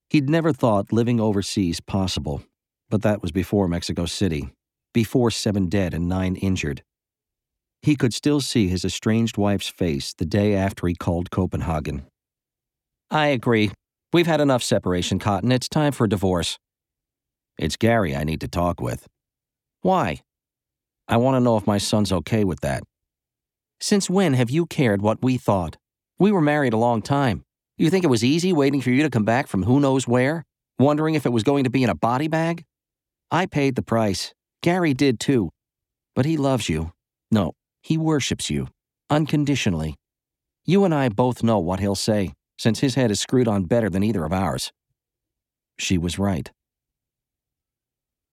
He'd never thought living overseas possible, but that was before Mexico City, before 7 dead and 9 injured. He could still see his estranged wife's face the day after he called Copenhagen. "I agree. We've had enough separation, Cotton. It's time for a divorce." "It's Gary I need to talk with." "Why?" "I want to know if my son's okay with that." "Since when have you cared what we thought? We were married a long time. You think it was easy waiting for you to come back from who knows where, wondering if it was going to be in a body bag? I paid the price. Gary did too. But he loves you. No, he worships you. Unconditionally. You and I both know what he'll say, since his head is screwed on better than either of ours." She was right.